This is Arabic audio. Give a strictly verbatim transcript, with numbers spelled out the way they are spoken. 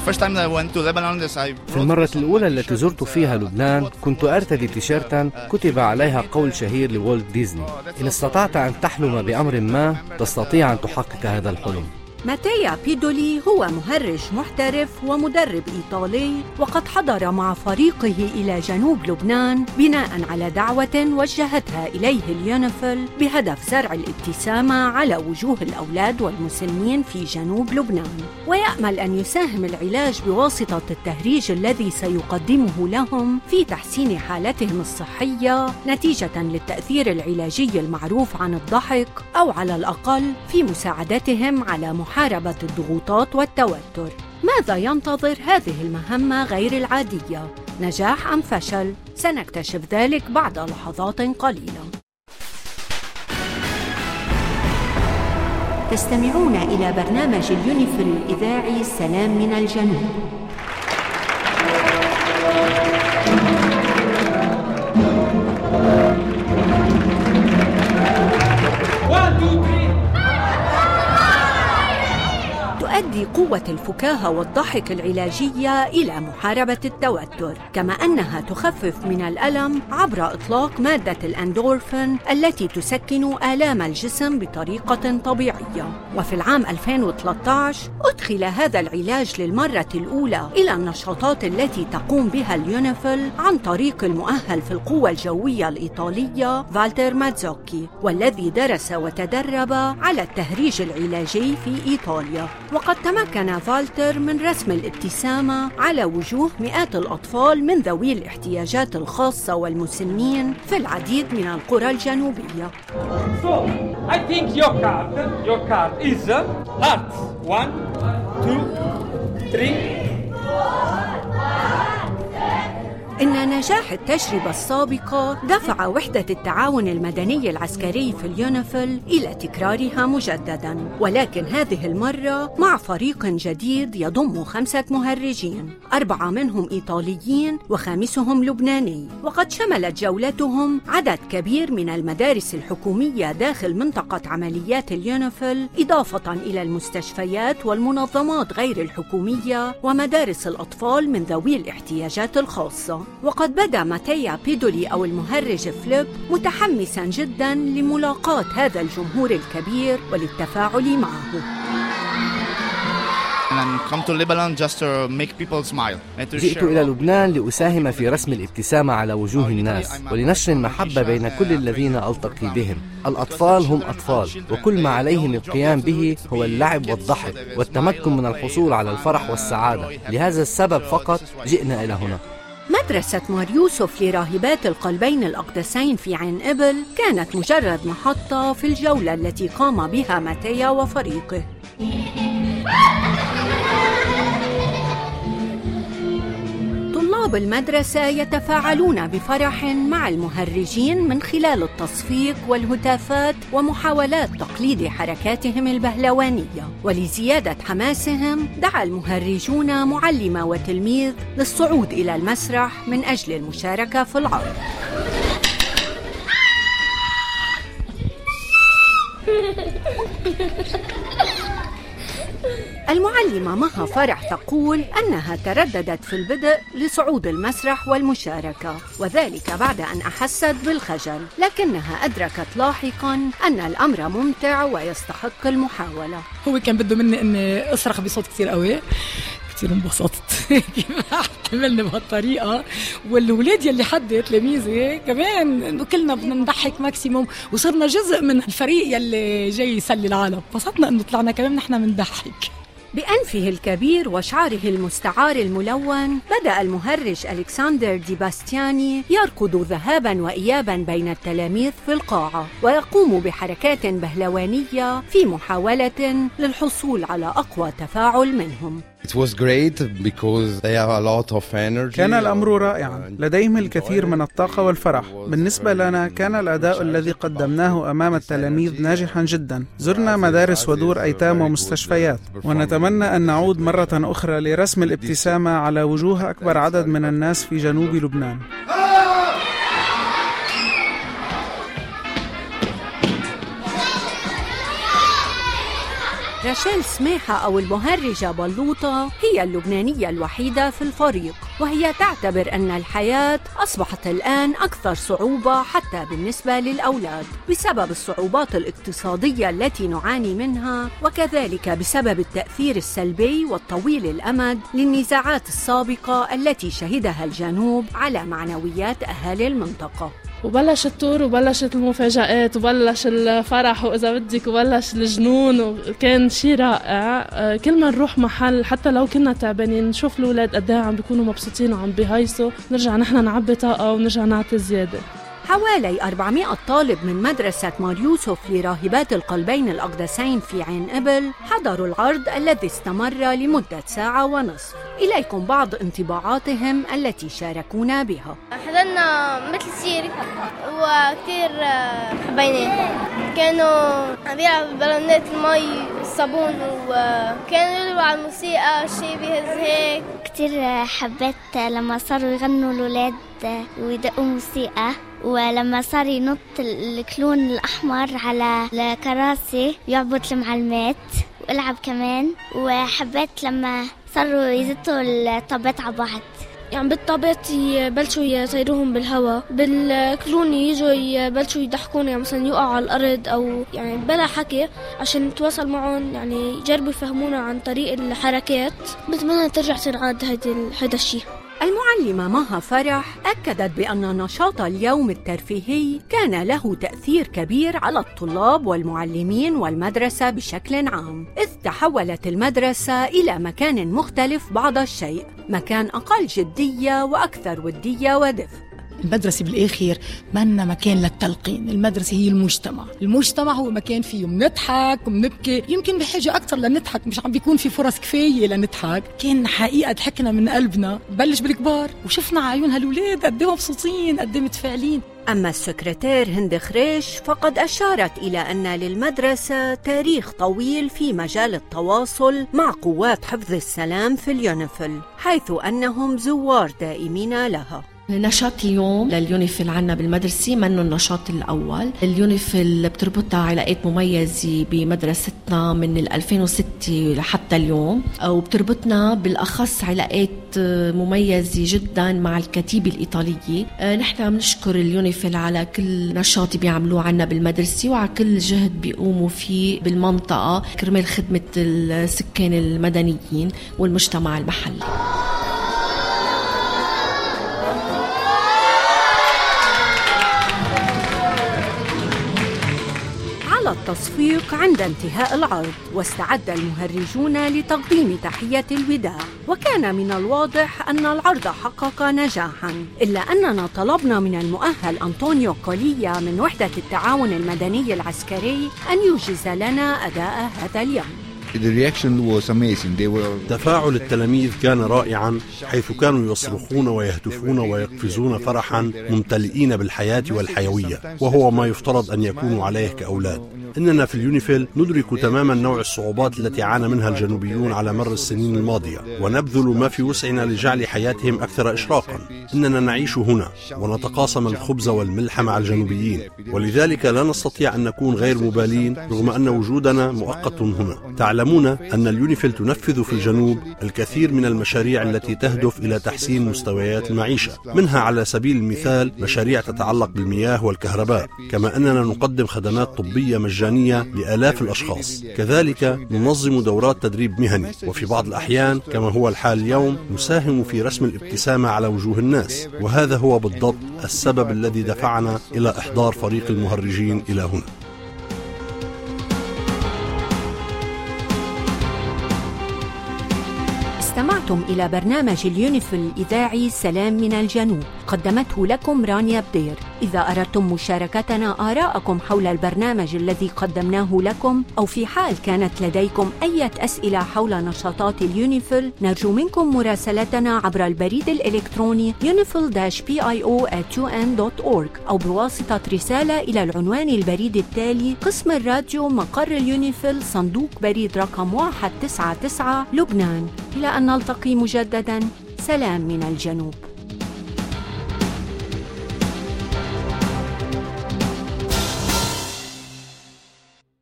في المرة الأولى التي زرت فيها لبنان كنت أرتدي تيشيرتا كتب عليها قول شهير لوالت ديزني: إن استطعت أن تحلم بأمر ما تستطيع أن تحقق هذا الحلم. ماتيا بيدولي هو مهرج محترف ومدرب إيطالي، وقد حضر مع فريقه إلى جنوب لبنان بناء على دعوة وجهتها إليه اليونيفيل بهدف زرع الابتسامة على وجوه الأولاد والمسنين في جنوب لبنان، ويأمل أن يساهم العلاج بواسطة التهريج الذي سيقدمه لهم في تحسين حالتهم الصحية نتيجة للتأثير العلاجي المعروف عن الضحك، أو على الأقل في مساعدتهم على محاربة الضغوطات والتوتر. ماذا ينتظر هذه المهمة غير العادية؟ نجاح أم فشل؟ سنكتشف ذلك بعد لحظات قليلة. تستمعون إلى برنامج اليونيفيل الإذاعي سلام من الجنوب. تؤدي قوة الفكاهة والضحك العلاجية إلى محاربة التوتر، كما أنها تخفف من الألم عبر إطلاق مادة الأندورفين التي تسكن آلام الجسم بطريقة طبيعية. وفي العام ألفين وثلاثة عشر أدخل هذا العلاج للمرة الأولى إلى النشاطات التي تقوم بها اليونيفيل عن طريق المؤهل في القوة الجوية الإيطالية فالتر ماتزوكي، والذي درس وتدرب على التهريج العلاجي في إيطاليا. وقد تمكن فالتر من رسم الابتسامة على وجوه مئات الأطفال من ذوي الاحتياجات الخاصة والمسنين في العديد من القرى الجنوبية. So, I think your card, your card is heart. One, two, three. إن نجاح التجربة السابقة دفع وحدة التعاون المدني العسكري في اليونيفيل إلى تكرارها مجدداً، ولكن هذه المرة مع فريق جديد يضم خمسة مهرجين، أربعة منهم إيطاليين وخامسهم لبناني. وقد شملت جولتهم عدد كبير من المدارس الحكومية داخل منطقة عمليات اليونيفيل، إضافة إلى المستشفيات والمنظمات غير الحكومية ومدارس الأطفال من ذوي الاحتياجات الخاصة. وقد بدأ ماتيا بيدولي أو المهرج فليب متحمساً جداً لملاقاة هذا الجمهور الكبير وللتفاعل معه. جئت إلى لبنان لأساهم في رسم الابتسامة على وجوه الناس ولنشر المحبة بين كل الذين ألتقي بهم. الأطفال هم أطفال، وكل ما عليهم القيام به هو اللعب والضحك والتمكن من الحصول على الفرح والسعادة. لهذا السبب فقط جئنا إلى هنا. مدرسة مار يوسف لراهبات القلبين الأقدسين في عين إبل كانت مجرد محطة في الجولة التي قام بها ماتيا وفريقه. طلاب المدرسة يتفاعلون بفرح مع المهرجين من خلال التصفيق والهتافات ومحاولات تقليد حركاتهم البهلوانية. ولزيادة حماسهم دعا المهرجون معلمة وتلميذ للصعود إلى المسرح من أجل المشاركة في العرض. المعلمة مها فرح تقول أنها ترددت في البدء لصعود المسرح والمشاركة، وذلك بعد أن أحست بالخجل، لكنها أدركت لاحقاً أن الأمر ممتع ويستحق المحاولة. هو كان بده مني أني أصرخ بصوت كتير قوي، كتير انبسطت كيف عملنا بهالطريقة. والولاد يلي حد تلاميذي كمان كلنا بدنا نضحك ماكسيموم، وصرنا جزء من الفريق يلي جاي يسلي العالم. انبسطنا انه طلعنا كمان نحن بنضحك. بأنفه الكبير وشعره المستعار الملون بدأ المهرج ألكسندر دي باستياني يركض ذهابا وإيابا بين التلاميذ في القاعة، ويقوم بحركات بهلوانية في محاولة للحصول على أقوى تفاعل منهم. It was great because they have a lot of energy. كان الأمر رائعا، لديهم الكثير من الطاقة والفرح. بالنسبة لنا كان الأداء الذي قدمناه أمام التلاميذ ناجحا جدا. زرنا مدارس ودور أيتام ومستشفيات، ونتمنى أن نعود مرة أخرى لرسم الابتسامة على وجوه أكبر عدد من الناس في جنوب لبنان. راشيل سماحة أو المهرجة بلوطة هي اللبنانية الوحيدة في الفريق، وهي تعتبر أن الحياة أصبحت الآن أكثر صعوبة حتى بالنسبة للأولاد بسبب الصعوبات الاقتصادية التي نعاني منها، وكذلك بسبب التأثير السلبي والطويل الأمد للنزاعات السابقة التي شهدها الجنوب على معنويات أهالي المنطقة. وبلش الطور وبلشت المفاجآت وبلش الفرح وإذا بدك وبلش الجنون، وكان شيء رائع. كل ما نروح محل حتى لو كنا تعبانين نشوف الأولاد قد ايه عم بيكونوا مبسوطين وعم بيهيصوا، نرجع نحن نعبي طاقة ونرجع نعطي زيادة. حوالي أربعمائة طالب من مدرسة مار يوسف لراهبات القلبين الأقدسين في عين إبل حضروا العرض الذي استمر لمدة ساعة ونصف. إليكم بعض انطباعاتهم التي شاركونا بها. حضرنا مثل سيرك وكتير حبيناه، كانوا عم بيلعبوا ببالونات المي والصابون وكانوا يلعبوا على الموسيقى شيء بيهز هيك. كتير حبيت لما صاروا يغنوا الأولاد ويدقوا موسيقى، ولما صار ينط الكلون الأحمر على الكراسي يعبط المعلمات وألعب كمان. وحبيت لما صاروا يزتوا الطابات على بعض، يعني بالطابات يبلشوا يطيروهم بالهواء، بالكلون يجوا يبلشوا يضحكون، يعني مثلا يقعوا على الأرض أو يعني بلا حكي عشان نتواصل معهم، يعني يجربوا يفهمونا عن طريق الحركات. بتمنى ترجع تنعاد هذا الشيء. المعلمة مها فرح أكدت بأن نشاط اليوم الترفيهي كان له تأثير كبير على الطلاب والمعلمين والمدرسة بشكل عام، إذ تحولت المدرسة إلى مكان مختلف بعض الشيء، مكان أقل جدية وأكثر ودية ودفء. المدرسة بالآخر منا مكان للتلقين، المدرسة هي المجتمع، المجتمع هو مكان فيه منضحك ومنبكي، يمكن بحاجة أكثر لنضحك، مش عم بيكون في فرص كفاية لنضحك. كان حقيقة ضحكنا من قلبنا، بلش بالكبار وشفنا عيون هالولاد قد ايه مبسوطين قد ايه متفاعلين. أما السكرتير هند خريش فقد أشارت إلى أن للمدرسة تاريخ طويل في مجال التواصل مع قوات حفظ السلام في اليونيفيل، حيث أنهم زوار دائمين لها. نشاط اليوم لليونيفيل عنا بالمدرسة منه النشاط الأول. اليونيفيل بتربطها علاقات مميزة بمدرستنا من ألفين وستة لحتى اليوم، وبتربطنا بالأخص علاقات مميزة جدا مع الكتيبة الإيطالية. نحن بنشكر اليونيفيل على كل نشاط بيعملوه عنا بالمدرسة وعلى كل جهد بيقوموا فيه بالمنطقة كرمال خدمة السكان المدنيين والمجتمع المحلي. التصفيق عند انتهاء العرض، واستعد المهرجون لتقديم تحية الوداع، وكان من الواضح أن العرض حقق نجاحاً، إلا أننا طلبنا من المؤهل أنطونيو كوليا من وحدة التعاون المدني العسكري أن يوجز لنا أداء هذا اليوم. تفاعل التلاميذ كان رائعا، حيث كانوا يصرخون ويهتفون ويقفزون فرحا ممتلئين بالحياة والحيوية، وهو ما يفترض أن يكونوا عليه كأولاد. إننا في اليونيفيل ندرك تماما نوع الصعوبات التي عانى منها الجنوبيون على مر السنين الماضية، ونبذل ما في وسعنا لجعل حياتهم أكثر إشراقا. إننا نعيش هنا ونتقاسم الخبز والملح مع الجنوبيين، ولذلك لا نستطيع أن نكون غير مبالين رغم أن وجودنا مؤقت هنا. تعلمون أن اليونيفيل تنفذ في الجنوب الكثير من المشاريع التي تهدف إلى تحسين مستويات المعيشة، منها على سبيل المثال مشاريع تتعلق بالمياه والكهرباء، كما أننا نقدم خدمات طبية مجانية لآلاف الأشخاص. كذلك ننظم دورات تدريب مهني، وفي بعض الأحيان كما هو الحال اليوم نساهم في رسم الابتسامة على وجوه الناس، وهذا هو بالضبط السبب الذي دفعنا إلى إحضار فريق المهرجين إلى هنا. استمعتم إلى برنامج اليونيفيل الإذاعي سلام من الجنوب، قدمته لكم رانيا بدير. إذا أردتم مشاركتنا آراءكم حول البرنامج الذي قدمناه لكم، أو في حال كانت لديكم أي أسئلة حول نشاطات اليونيفيل، نرجو منكم مراسلتنا عبر البريد الإلكتروني يونيفيل بي آي أو آت يو إن دوت أورج، أو بواسطة رسالة إلى العنوان البريد التالي: قسم الراديو مقر اليونيفيل، صندوق بريد رقم واحد تسعة تسعة، لبنان. إلى أن نلتقي مجددا، سلام من الجنوب.